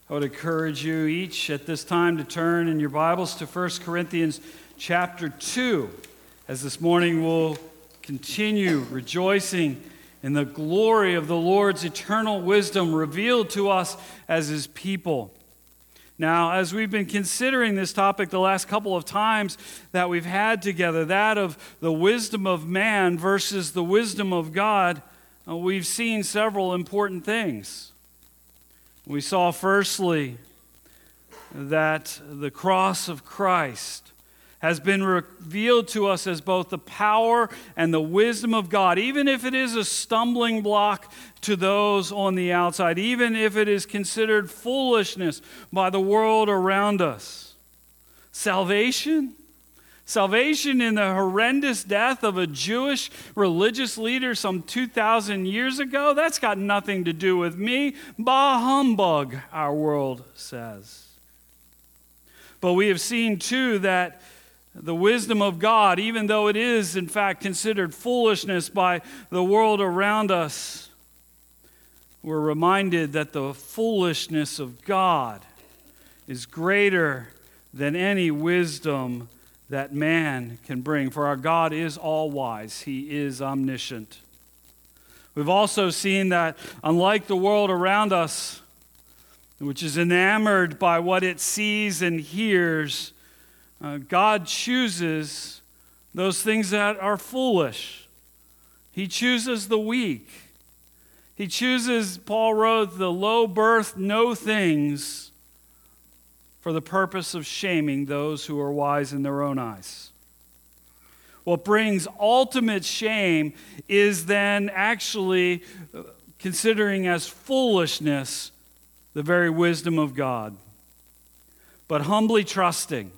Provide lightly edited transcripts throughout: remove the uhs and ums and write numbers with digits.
I would encourage you each at this time to turn in your Bibles to 1 Corinthians chapter 2, as this morning we'll continue rejoicing in the glory of the Lord's eternal wisdom revealed to us as His people. Now, as we've been considering this topic the last couple of times that we've had together, that of the wisdom of man versus the wisdom of God, we've seen several important things. We saw firstly that the cross of Christ has been revealed to us as both the power and the wisdom of God, even if it is a stumbling block to those on the outside, even if it is considered foolishness by the world around us. Salvation in the horrendous death of a Jewish religious leader some 2,000 years ago, that's got nothing to do with me. Bah humbug, our world says. But we have seen too that the wisdom of God, even though it is in fact considered foolishness by the world around us, we're reminded that the foolishness of God is greater than any wisdom that man can bring. For our God is all-wise. He is omniscient. We've also seen that unlike the world around us, which is enamored by what it sees and hears, God chooses those things that are foolish. He chooses the weak. He chooses, Paul wrote, the low birth, no things, for the purpose of shaming those who are wise in their own eyes. What brings ultimate shame is then actually considering as foolishness the very wisdom of God. But humbly trusting,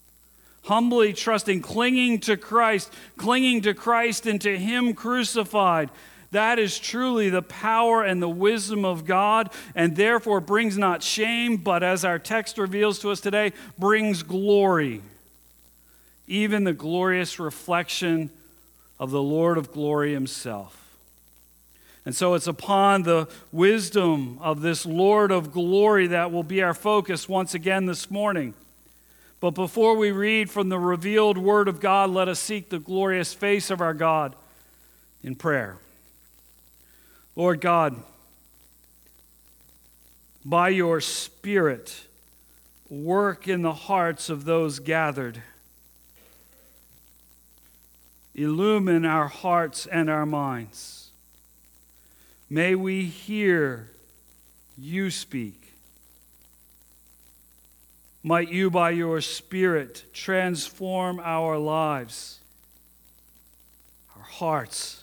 clinging to Christ and to Him crucified, that is truly the power and the wisdom of God, and therefore brings not shame, but as our text reveals to us today, brings glory. Even the glorious reflection of the Lord of glory Himself. And so it's upon the wisdom of this Lord of glory that will be our focus once again this morning. But before we read from the revealed Word of God, let us seek the glorious face of our God in prayer. Lord God, by your Spirit, work in the hearts of those gathered. Illumine our hearts and our minds. May we hear you speak. Might you, by your Spirit, transform our lives, our hearts,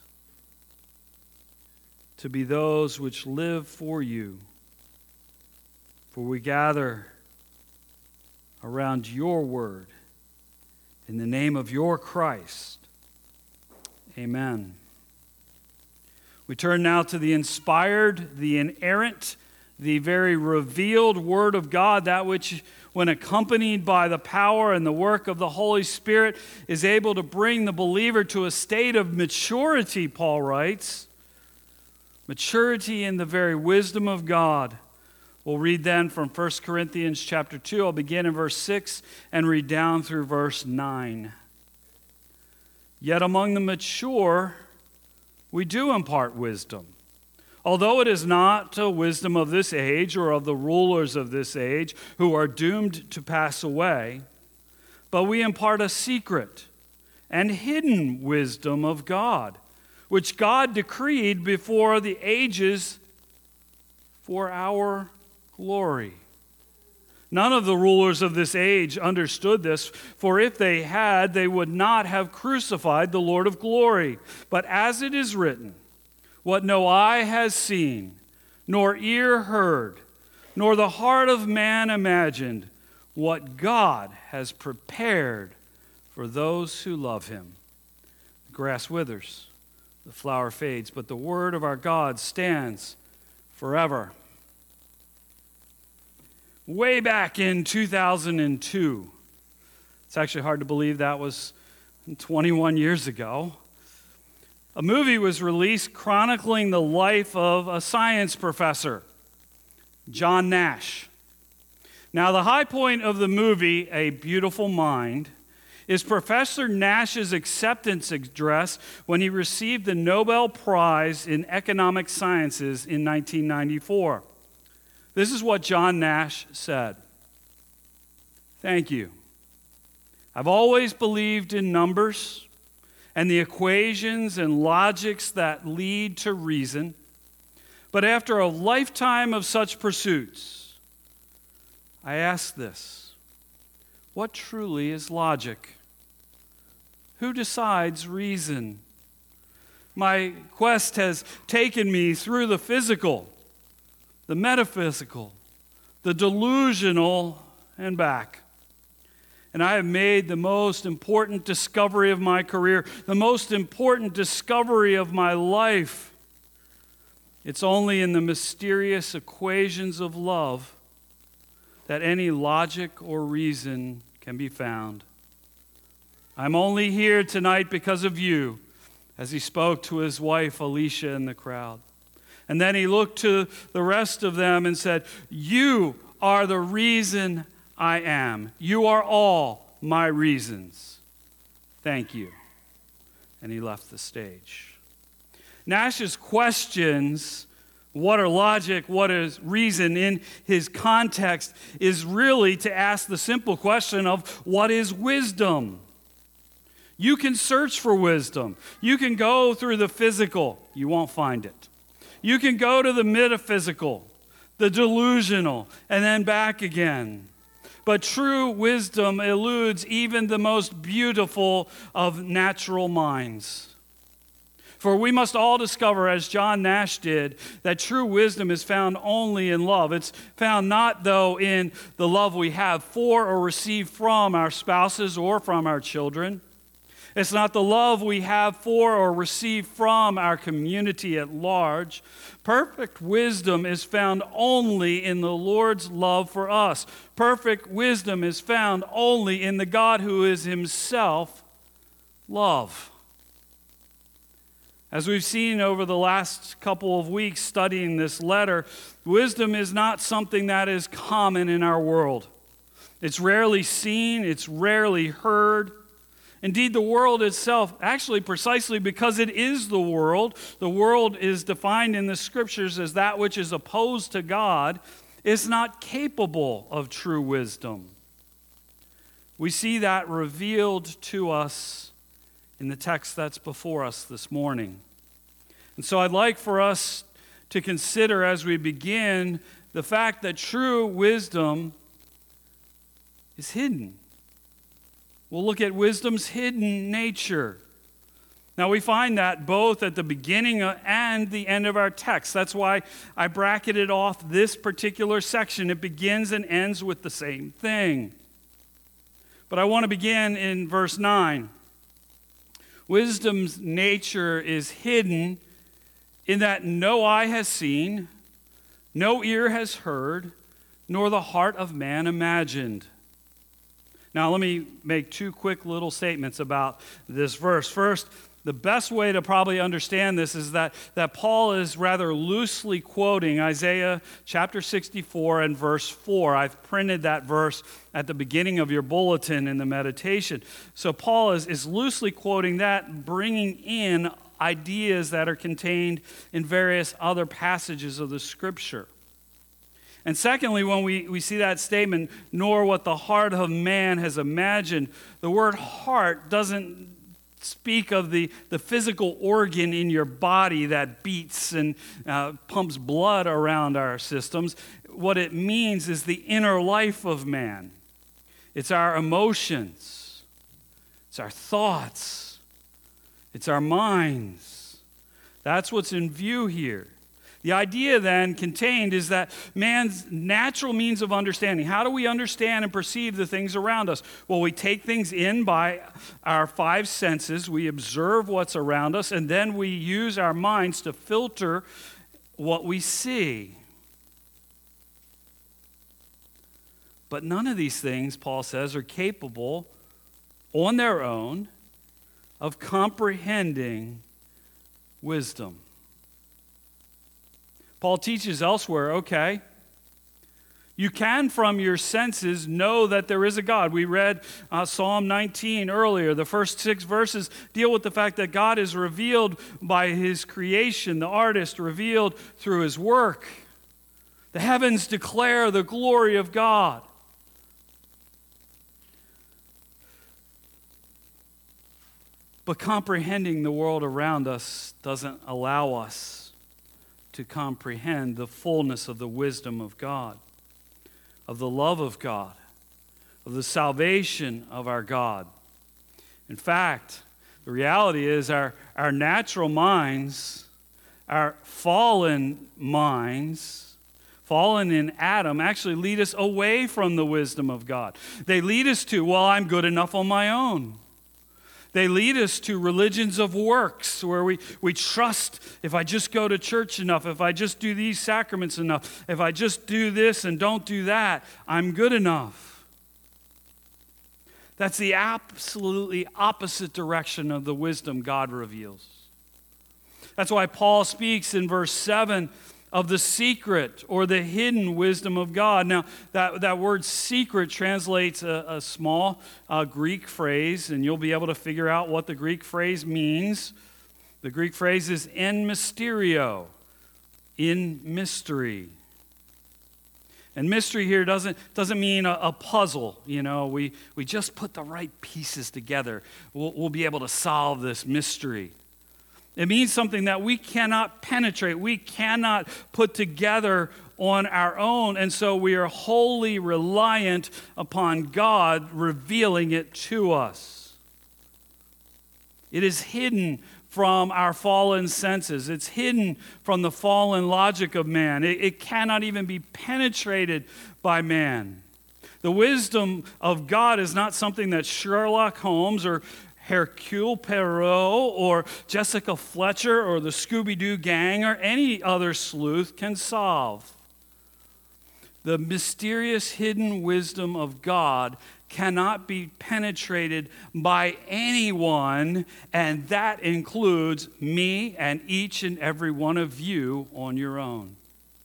to be those which live for you. For we gather around your word in the name of your Christ. Amen. We turn now to the inspired, the inerrant, the very revealed Word of God, that which, when accompanied by the power and the work of the Holy Spirit, is able to bring the believer to a state of maturity, Paul writes. Maturity in the very wisdom of God. We'll read then from 1 Corinthians chapter 2. I'll begin in verse 6 and read down through verse 9. Yet among the mature, we do impart wisdom. Although it is not the wisdom of this age or of the rulers of this age who are doomed to pass away, but we impart a secret and hidden wisdom of God, which God decreed before the ages for our glory. None of the rulers of this age understood this, for if they had, they would not have crucified the Lord of glory. But as it is written, what no eye has seen, nor ear heard, nor the heart of man imagined, what God has prepared for those who love Him. The grass withers, the flower fades, but the word of our God stands forever. Way back in 2002, it's actually hard to believe that was 21 years ago, a movie was released chronicling the life of a science professor, John Nash. Now, the high point of the movie, A Beautiful Mind, is Professor Nash's acceptance address when he received the Nobel Prize in Economic Sciences in 1994. This is what John Nash said. "Thank you. I've always believed in numbers and the equations and logics that lead to reason, but after a lifetime of such pursuits, I ask this: what truly is logic? Who decides reason? My quest has taken me through the physical, the metaphysical, the delusional, and back. And I have made the most important discovery of my career, the most important discovery of my life. It's only in the mysterious equations of love that any logic or reason can be found. I'm only here tonight because of you," as he spoke to his wife Alicia in the crowd. And then he looked to the rest of them and said, "You are the reason I am. You are all my reasons. Thank you." And he left the stage. Nash's questions, what are logic, what is reason, in his context is really to ask the simple question of what is wisdom? You can search for wisdom. You can go through the physical. You won't find it. You can go to the metaphysical, the delusional, and then back again. But true wisdom eludes even the most beautiful of natural minds. For we must all discover, as John Nash did, that true wisdom is found only in love. It's found not, though, in the love we have for or receive from our spouses or from our children. It's not the love we have for or receive from our community at large. Perfect wisdom is found only in the Lord's love for us. Perfect wisdom is found only in the God who is himself love. As we've seen over the last couple of weeks studying this letter, wisdom is not something that is common in our world. It's rarely seen, it's rarely heard. Indeed, the world itself, actually precisely because it is the world is defined in the Scriptures as that which is opposed to God, is not capable of true wisdom. We see that revealed to us in the text that's before us this morning. And so I'd like for us to consider as we begin the fact that true wisdom is hidden. We'll look at wisdom's hidden nature. Now, we find that both at the beginning and the end of our text. That's why I bracketed off this particular section. It begins and ends with the same thing. But I want to begin in verse 9. Wisdom's nature is hidden in that no eye has seen, no ear has heard, nor the heart of man imagined. Now, let me make two quick little statements about this verse. First, the best way to probably understand this is that Paul is rather loosely quoting Isaiah chapter 64 and verse 4. I've printed that verse at the beginning of your bulletin in the meditation. So Paul is loosely quoting that, bringing in ideas that are contained in various other passages of the Scripture. And secondly, when we see that statement, nor what the heart of man has imagined, the word heart doesn't speak of the physical organ in your body that beats and pumps blood around our systems. What it means is the inner life of man. It's our emotions. It's our thoughts. It's our minds. That's what's in view here. The idea then contained is that man's natural means of understanding. How do we understand and perceive the things around us? Well, we take things in by our five senses. We observe what's around us, and then we use our minds to filter what we see. But none of these things, Paul says, are capable on their own of comprehending wisdom. Paul teaches elsewhere, okay, You can, from your senses, know that there is a God. We read Psalm 19 earlier. The first 6 verses deal with the fact that God is revealed by his creation, the artist revealed through his work. The heavens declare the glory of God. But comprehending the world around us doesn't allow us to comprehend the fullness of the wisdom of God, of the love of God, of the salvation of our God. In fact, the reality is our natural minds, our fallen minds, fallen in Adam, actually lead us away from the wisdom of God. They lead us to, well, I'm good enough on my own. They lead us to religions of works where we trust if I just go to church enough, if I just do these sacraments enough, if I just do this and don't do that, I'm good enough. That's the absolutely opposite direction of the wisdom God reveals. That's why Paul speaks in verse 7 of the secret or the hidden wisdom of God. Now, that word secret translates a small Greek phrase, and you'll be able to figure out what the Greek phrase means. The Greek phrase is en mysterio, in mystery. And mystery here doesn't mean a puzzle. You know, we just put the right pieces together. We'll be able to solve this mystery. It means something that we cannot penetrate. We cannot put together on our own. And so we are wholly reliant upon God revealing it to us. It is hidden from our fallen senses. It's hidden from the fallen logic of man. It cannot even be penetrated by man. The wisdom of God is not something that Sherlock Holmes or Hercule Poirot or Jessica Fletcher or the Scooby-Doo gang or any other sleuth can solve. The mysterious hidden wisdom of God cannot be penetrated by anyone, and that includes me and each and every one of you on your own.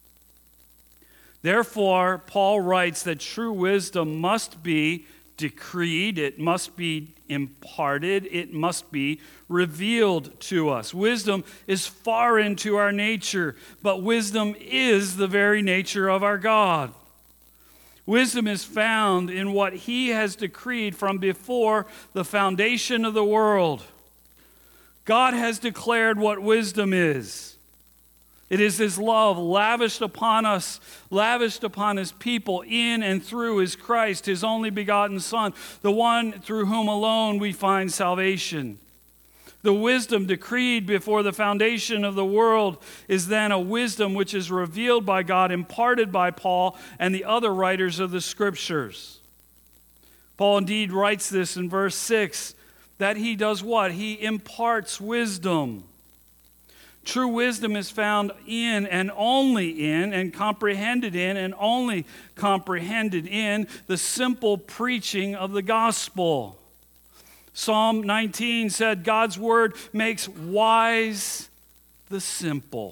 Therefore, Paul writes that true wisdom must be decreed, it must be imparted, it must be revealed to us. Wisdom is far into our nature, but wisdom is the very nature of our God. Wisdom is found in what he has decreed from before the foundation of the world. God has declared what wisdom is. It is his love lavished upon us, lavished upon his people in and through his Christ, his only begotten Son, the one through whom alone we find salvation. The wisdom decreed before the foundation of the world is then a wisdom which is revealed by God, imparted by Paul and the other writers of the Scriptures. Paul indeed writes this in verse 6, that he does what? He imparts wisdom. True wisdom is found in and only in and comprehended in and only comprehended in the simple preaching of the gospel. Psalm 19 said, God's word makes wise the simple.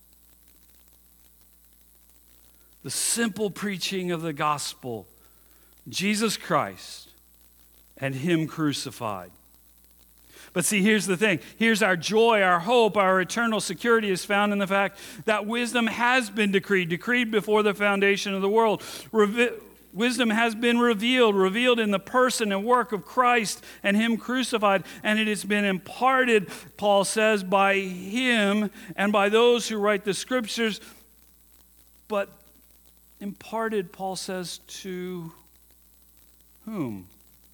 The simple preaching of the gospel, Jesus Christ and him crucified. But see, here's the thing. Here's our joy, our hope, our eternal security is found in the fact that wisdom has been decreed before the foundation of the world. Wisdom has been revealed in the person and work of Christ and him crucified, and it has been imparted, Paul says, by him and by those who write the Scriptures, but imparted, Paul says, to whom?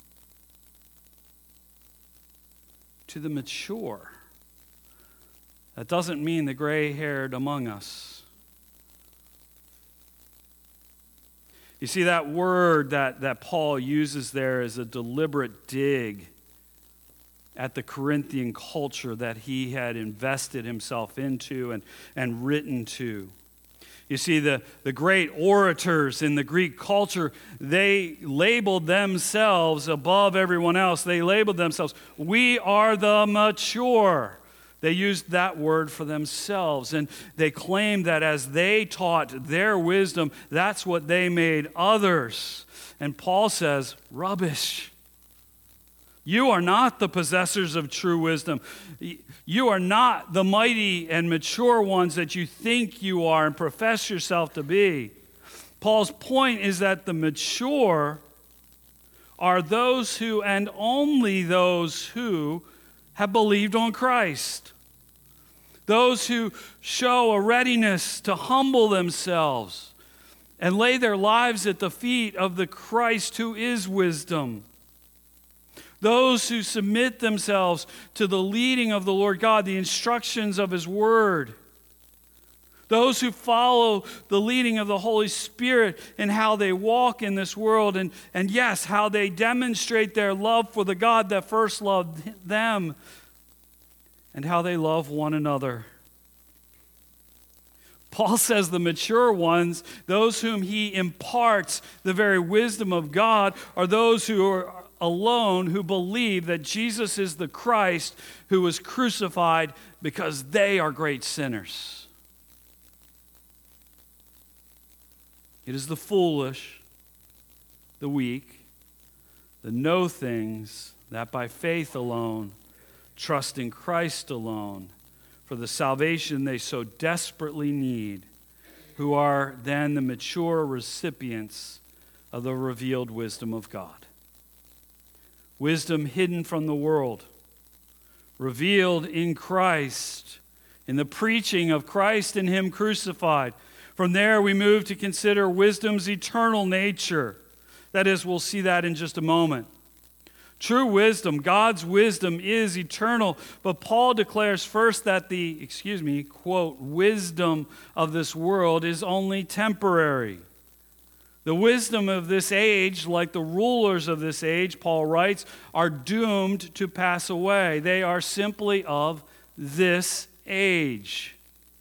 To the mature. That doesn't mean the gray-haired among us. You see, that word that Paul uses there is a deliberate dig at the Corinthian culture that he had invested himself into and written to. You see, the great orators in the Greek culture, they labeled themselves above everyone else. They labeled themselves, we are the mature. They used that word for themselves, and they claimed that as they taught their wisdom, that's what they made others. And Paul says, rubbish. You are not the possessors of true wisdom. You are not the mighty and mature ones that you think you are and profess yourself to be. Paul's point is that the mature are those who, and only those who, have believed on Christ. Those who show a readiness to humble themselves and lay their lives at the feet of the Christ who is wisdom. Those who submit themselves to the leading of the Lord God, the instructions of His Word. Those who follow the leading of the Holy Spirit in how they walk in this world, and yes, how they demonstrate their love for the God that first loved them, and how they love one another. Paul says the mature ones, those whom he imparts the very wisdom of God, are those who are alone who believe that Jesus is the Christ who was crucified, because they are great sinners. It is the foolish, the weak, the know things that by faith alone, trust in Christ alone, for the salvation they so desperately need, who are then the mature recipients of the revealed wisdom of God. Wisdom hidden from the world, revealed in Christ, in the preaching of Christ and Him crucified. From there, we move to consider wisdom's eternal nature. That is, we'll see that in just a moment. True wisdom, God's wisdom, is eternal, but Paul declares first that the, quote, wisdom of this world is only temporary. The wisdom of this age, like the rulers of this age, Paul writes, are doomed to pass away. They are simply of this age.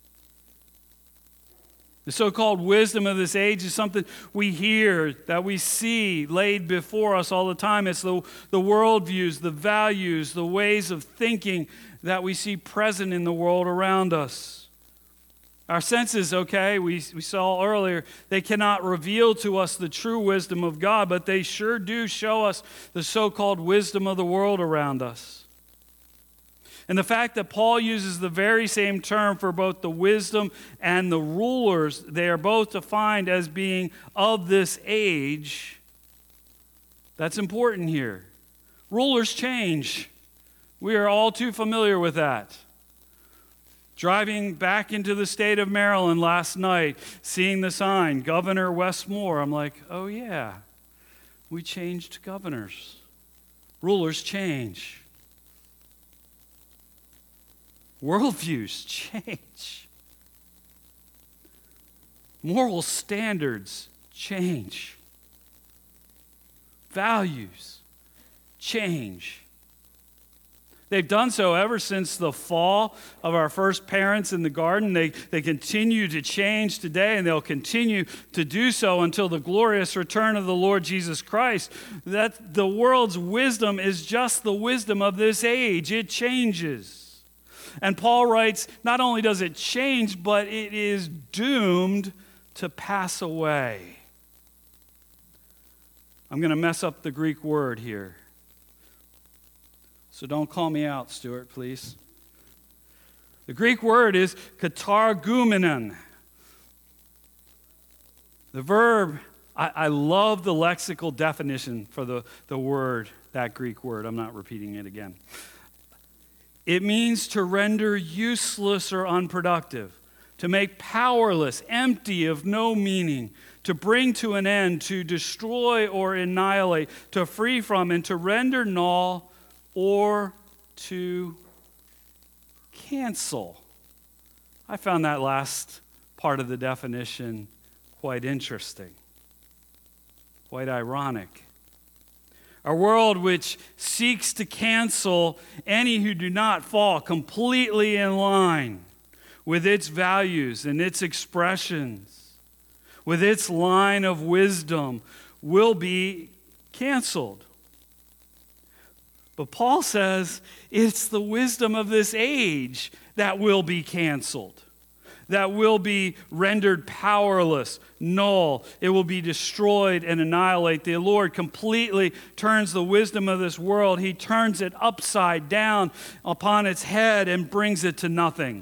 The so-called wisdom of this age is something we hear, that we see laid before us all the time. It's the worldviews, the values, the ways of thinking that we see present in the world around us. Our senses, we saw earlier, they cannot reveal to us the true wisdom of God, but they sure do show us the so-called wisdom of the world around us. And the fact that Paul uses the very same term for both the wisdom and the rulers, they are both defined as being of this age, that's important here. Rulers change. We are all too familiar with that. Driving back into the state of Maryland last night, seeing the sign, Governor Wes Moore, I'm like, oh yeah, we changed governors. Rulers change. Worldviews change. Moral standards change. Values change. They've done so ever since the fall of our first parents in the garden. They continue to change today, and they'll continue to do so until the glorious return of the Lord Jesus Christ. That the world's wisdom is just the wisdom of this age. It changes. And Paul writes, not only does it change, but it is doomed to pass away. I'm going to mess up the Greek word here. So don't call me out, Stuart, please. The Greek word is katargumenon. The verb, I love the lexical definition for the word, that Greek word. I'm not repeating it again. It means to render useless or unproductive, to make powerless, empty of no meaning, to bring to an end, to destroy or annihilate, to free from, and to render null or to cancel. I found that last part of the definition quite interesting, quite ironic. A world which seeks to cancel any who do not fall completely in line with its values and its expressions, with its line of wisdom, will be canceled. But Paul says it's the wisdom of this age that will be canceled, that will be rendered powerless, null. It will be destroyed and annihilate. The Lord completely turns the wisdom of this world. He turns it upside down upon its head and brings it to nothing.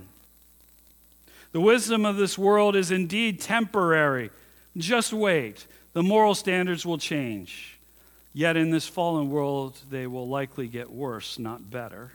The wisdom of this world is indeed temporary. Just wait. The moral standards will change. Yet in this fallen world, they will likely get worse, not better.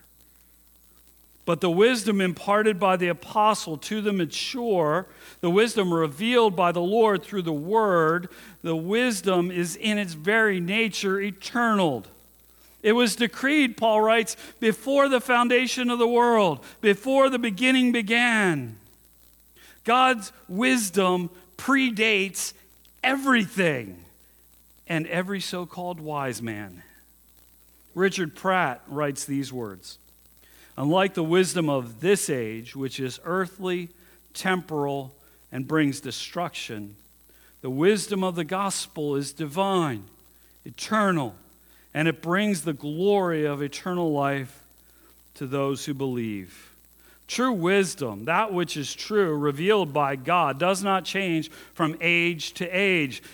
But the wisdom imparted by the apostle to the mature, the wisdom revealed by the Lord through the word, the wisdom is in its very nature eternal. It was decreed, Paul writes, before the foundation of the world, before the beginning began. God's wisdom predates everything and every so-called wise man. Richard Pratt writes these words: unlike the wisdom of this age, which is earthly, temporal, and brings destruction, the wisdom of the gospel is divine, eternal, and it brings the glory of eternal life to those who believe. True wisdom, that which is true, revealed by God, does not change from age to age.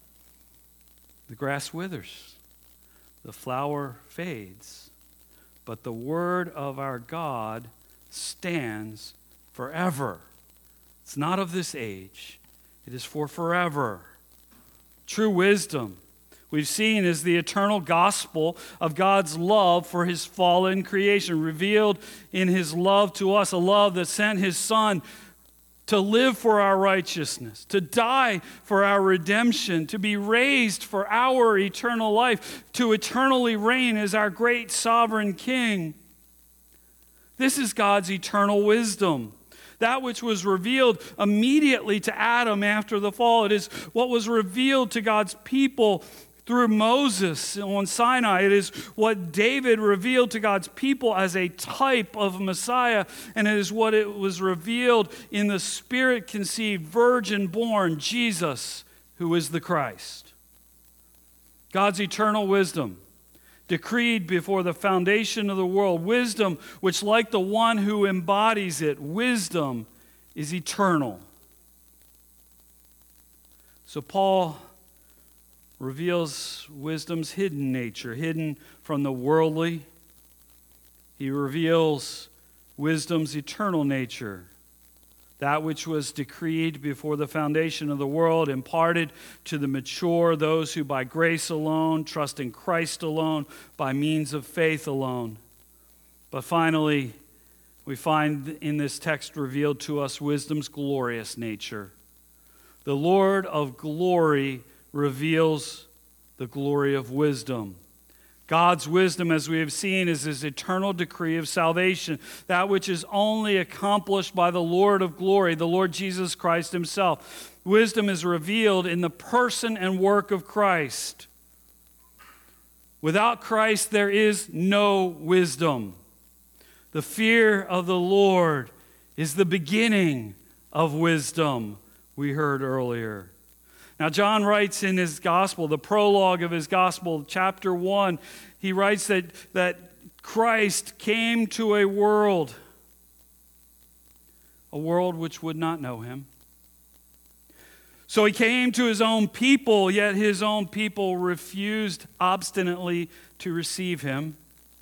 The grass withers, the flower fades, but the word of our God stands forever. It's not of this age. It is for forever. True wisdom, we've seen, is the eternal gospel of God's love for his fallen creation, revealed in his love to us, a love that sent his Son to live for our righteousness, to die for our redemption, to be raised for our eternal life, to eternally reign as our great sovereign King. This is God's eternal wisdom. That which was revealed immediately to Adam after the fall. It is what was revealed to God's people through Moses on Sinai. It is what David revealed to God's people as a type of Messiah, and it is what it was revealed in the Spirit-conceived, virgin-born Jesus, who is the Christ. God's eternal wisdom, decreed before the foundation of the world, wisdom which, like the one who embodies it, wisdom is eternal. So Paul reveals wisdom's hidden nature, hidden from the worldly. He reveals wisdom's eternal nature, that which was decreed before the foundation of the world, imparted to the mature, those who by grace alone, trust in Christ alone, by means of faith alone. But finally, we find in this text revealed to us wisdom's glorious nature. The Lord of glory reveals the glory of wisdom. God's wisdom, as we have seen, is his eternal decree of salvation, that which is only accomplished by the Lord of glory, the Lord Jesus Christ himself. Wisdom is revealed in the person and work of Christ. Without Christ, there is no wisdom. The fear of the Lord is the beginning of wisdom, we heard earlier. Now, John writes in his gospel, the prologue of his gospel, chapter 1, he writes that Christ came to a world which would not know him. So he came to his own people, yet his own people refused obstinately to receive him.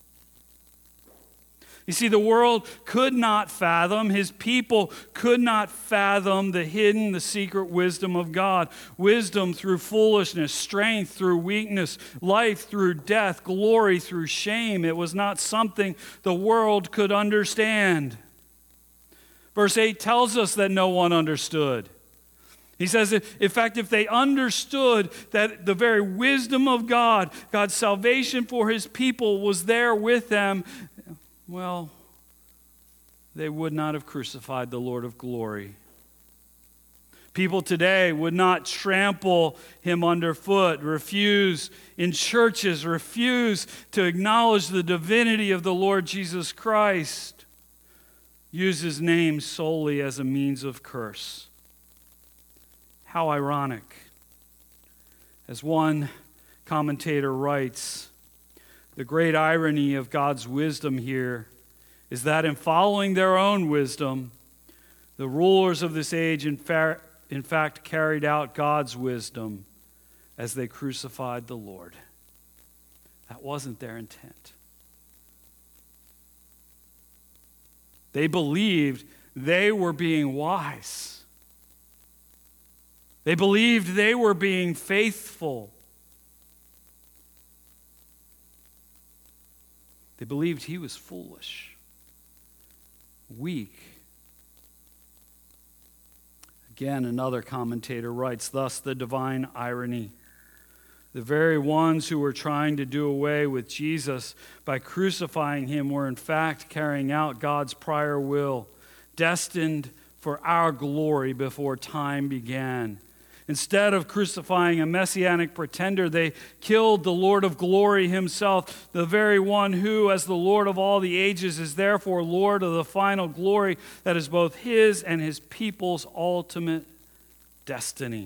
You see, the world could not fathom, his people could not fathom the hidden, the secret wisdom of God. Wisdom through foolishness, strength through weakness, life through death, glory through shame. It was not something the world could understand. Verse 8 tells us that no one understood. He says, in fact, if they understood that the very wisdom of God, God's salvation for his people was there with them, well, they would not have crucified the Lord of glory. People today would not trample him underfoot, refuse in churches, refuse to acknowledge the divinity of the Lord Jesus Christ, use his name solely as a means of curse. How ironic. As one commentator writes, The great irony of God's wisdom here is that in following their own wisdom, the rulers of this age in fact carried out God's wisdom as they crucified the Lord. That wasn't their intent. They believed they were being wise. They believed they were being faithful. They believed he was foolish, weak. Again, another commentator writes, thus the divine irony. The very ones who were trying to do away with Jesus by crucifying him were in fact carrying out God's prior will, destined for our glory before time began. Instead of crucifying a messianic pretender, they killed the Lord of glory himself, the very one who, as the Lord of all the ages, is therefore Lord of the final glory that is both his and his people's ultimate destiny.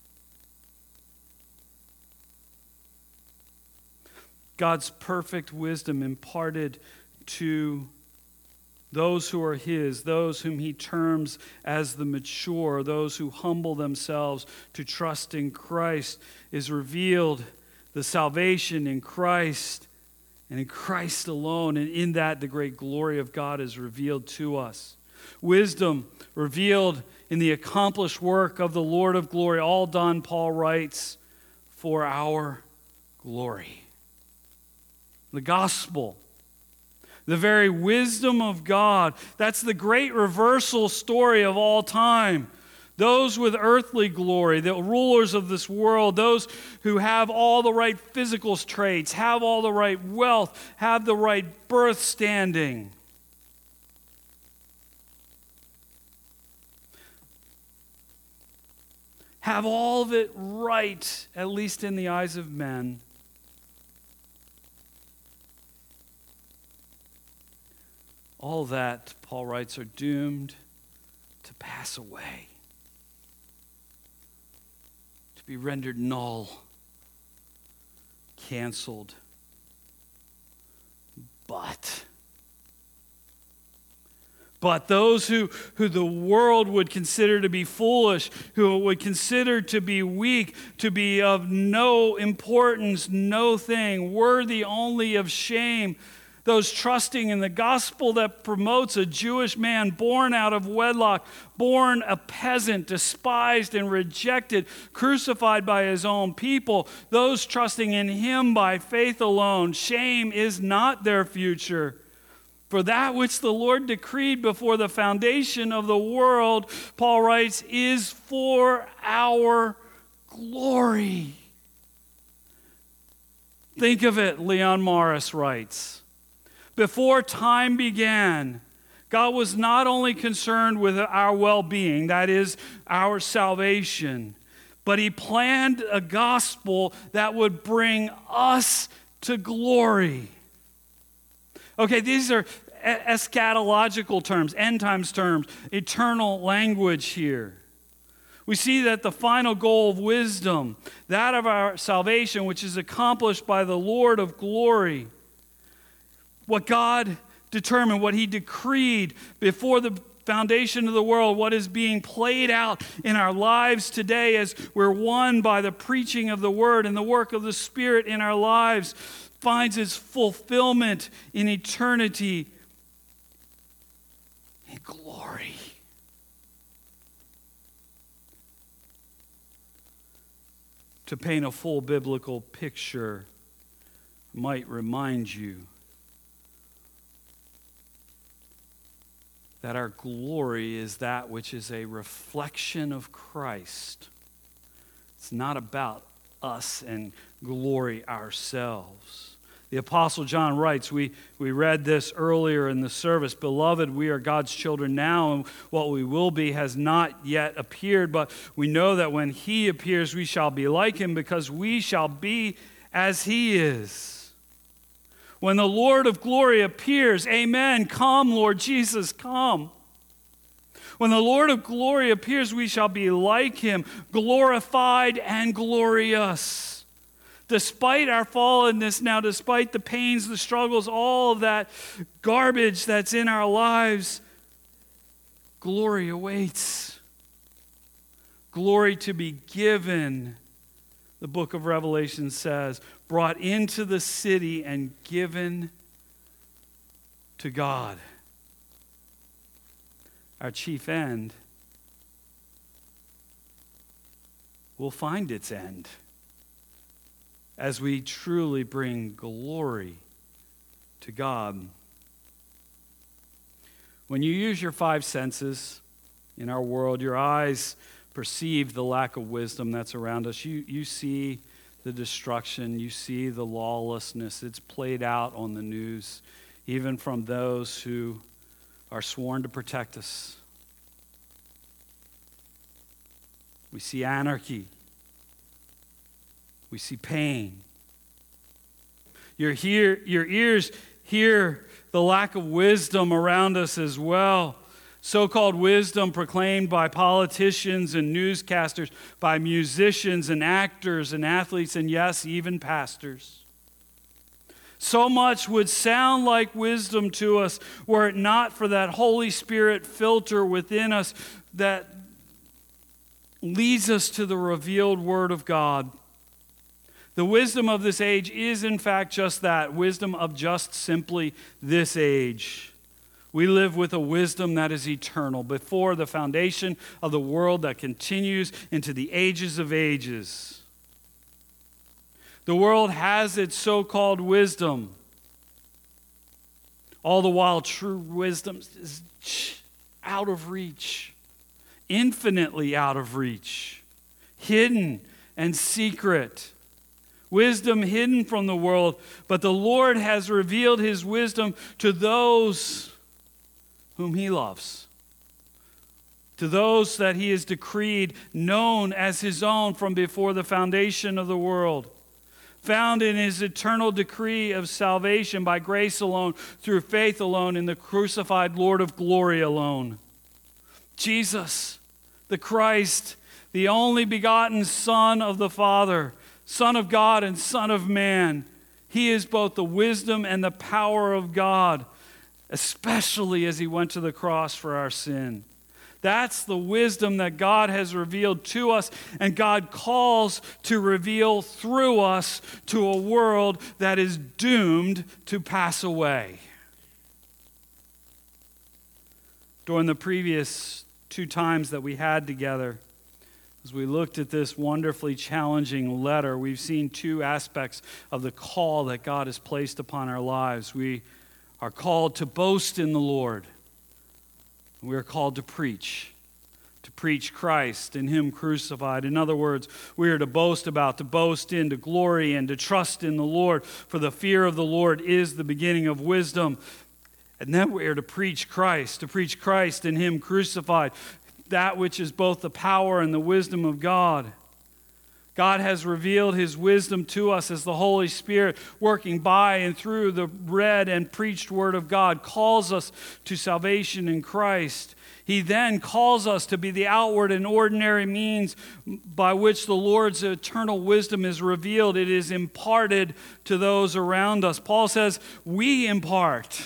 God's perfect wisdom imparted to those who are his, those whom he terms as the mature, those who humble themselves to trust in Christ, is revealed, the salvation in Christ and in Christ alone. And in that, the great glory of God is revealed to us. Wisdom revealed in the accomplished work of the Lord of glory, all done, Paul writes, for our glory. The gospel, the very wisdom of God. That's the great reversal story of all time. Those with earthly glory, the rulers of this world, those who have all the right physical traits, have all the right wealth, have the right birth standing. Have all of it right, at least in the eyes of men. All that, Paul writes, are doomed to pass away, to be rendered null, canceled. But those who the world would consider to be foolish, who would consider to be weak, to be of no importance, no thing, worthy only of shame, those trusting in the gospel that promotes a Jewish man born out of wedlock, born a peasant, despised and rejected, crucified by his own people, those trusting in him by faith alone, shame is not their future. For that which the Lord decreed before the foundation of the world, Paul writes, is for our glory. Think of it, Leon Morris writes. Before time began, God was not only concerned with our well-being, that is, our salvation, but he planned a gospel that would bring us to glory. Okay, these are eschatological terms, end times terms, eternal language here. We see that the final goal of wisdom, that of our salvation, which is accomplished by the Lord of glory, what God determined, what he decreed before the foundation of the world, what is being played out in our lives today as we're won by the preaching of the word and the work of the Spirit in our lives, finds its fulfillment in eternity, in glory. To paint a full biblical picture might remind you that our glory is that which is a reflection of Christ. It's not about us and glory ourselves. The Apostle John writes, we read this earlier in the service, "Beloved, we are God's children now, and what we will be has not yet appeared, but we know that when he appears, we shall be like him, because we shall be as he is." When the Lord of glory appears, amen, come, Lord Jesus, come. When the Lord of glory appears, we shall be like him, glorified and glorious. despite our fallenness now, despite the pains, the struggles, all of that garbage that's in our lives, glory awaits. Glory to be given, the book of Revelation says, brought into the city and given to God. Our chief end will find its end as we truly bring glory to God. When you use your five senses in our world, your eyes perceive the lack of wisdom that's around us. You see the destruction. You see the lawlessness. It's played out on the news, even from those who are sworn to protect us. We see anarchy. We see pain. Your ears hear the lack of wisdom around us as well. So-called wisdom proclaimed by politicians and newscasters, by musicians and actors and athletes, and yes, even pastors. So much would sound like wisdom to us were it not for that Holy Spirit filter within us that leads us to the revealed Word of God. The wisdom of this age is in fact just that, wisdom of just simply this age. We live with a wisdom that is eternal, before the foundation of the world, that continues into the ages of ages. The world has its so-called wisdom. All the while, true wisdom is out of reach, infinitely out of reach, hidden and secret. Wisdom hidden from the world, but the Lord has revealed his wisdom to those whom he loves, to those that he has decreed known as his own from before the foundation of the world, found in his eternal decree of salvation by grace alone, through faith alone, in the crucified Lord of glory alone. Jesus, the Christ, the only begotten Son of the Father, Son of God and Son of man. He is both the wisdom and the power of God, especially as he went to the cross for our sin. That's the wisdom that God has revealed to us, and God calls to reveal through us to a world that is doomed to pass away. During the previous 2 times that we had together, as we looked at this wonderfully challenging letter, we've seen 2 aspects of the call that God has placed upon our lives. We are called to boast in the Lord. We are called to preach Christ and him crucified. In other words, we are to boast in, to glory in, to trust in the Lord. For the fear of the Lord is the beginning of wisdom. And then we are to preach Christ and him crucified, that which is both the power and the wisdom of God. God has revealed his wisdom to us as the Holy Spirit, working by and through the read and preached word of God, calls us to salvation in Christ. He then calls us to be the outward and ordinary means by which the Lord's eternal wisdom is revealed. It is imparted to those around us. Paul says, we impart.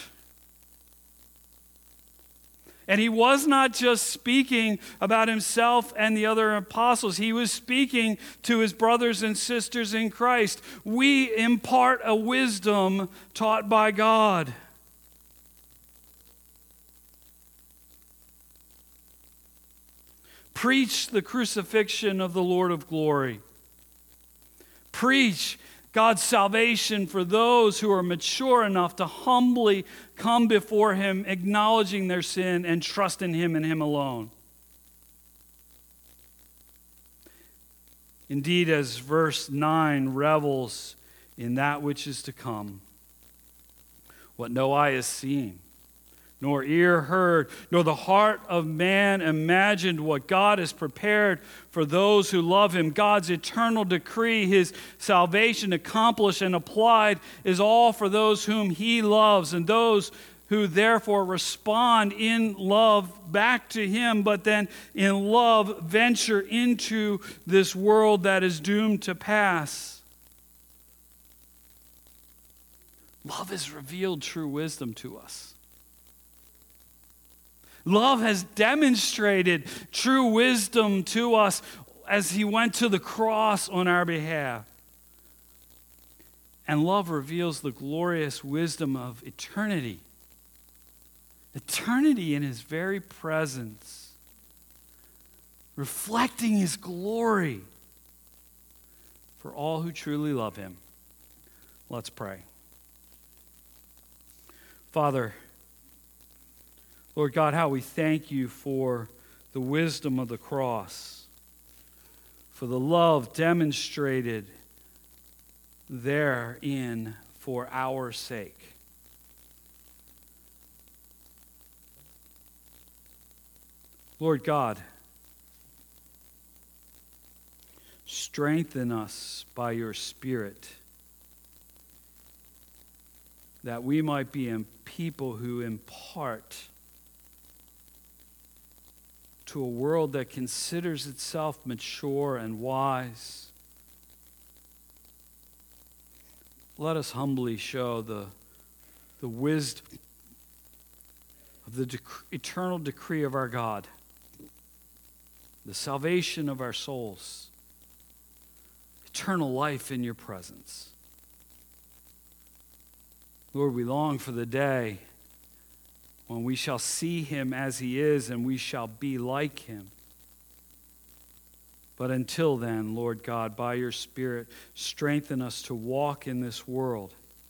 And he was not just speaking about himself and the other apostles. He was speaking to his brothers and sisters in Christ. We impart a wisdom taught by God. Preach the crucifixion of the Lord of glory. Preach God's salvation for those who are mature enough to humbly come before him, acknowledging their sin and trust in him and him alone. Indeed, as verse 9 revels in that which is to come, what no eye has seen, nor ear heard, nor the heart of man imagined, what God has prepared for those who love him. God's eternal decree, his salvation accomplished and applied, is all for those whom he loves, and those who therefore respond in love back to him, but then in love venture into this world that is doomed to pass. Love has revealed true wisdom to us. Love has demonstrated true wisdom to us as he went to the cross on our behalf. And love reveals the glorious wisdom of eternity. Eternity in his very presence, reflecting his glory for all who truly love him. Let's pray. Father, Lord God, how we thank you for the wisdom of the cross, for the love demonstrated therein for our sake. Lord God, strengthen us by your Spirit that we might be a people who impart to a world that considers itself mature and wise. Let us humbly show the wisdom of the eternal decree of our God, the salvation of our souls, eternal life in your presence. Lord, we long for the day when we shall see him as he is and we shall be like him. But until then, Lord God, by your Spirit, strengthen us to walk in this world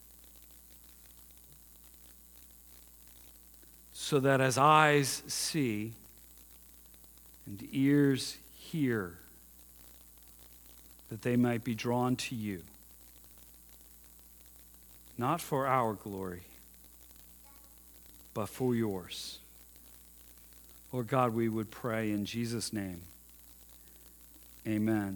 so that as eyes see and ears hear, that they might be drawn to you, not for our glory, but for yours. Lord God, we would pray in Jesus' name. Amen.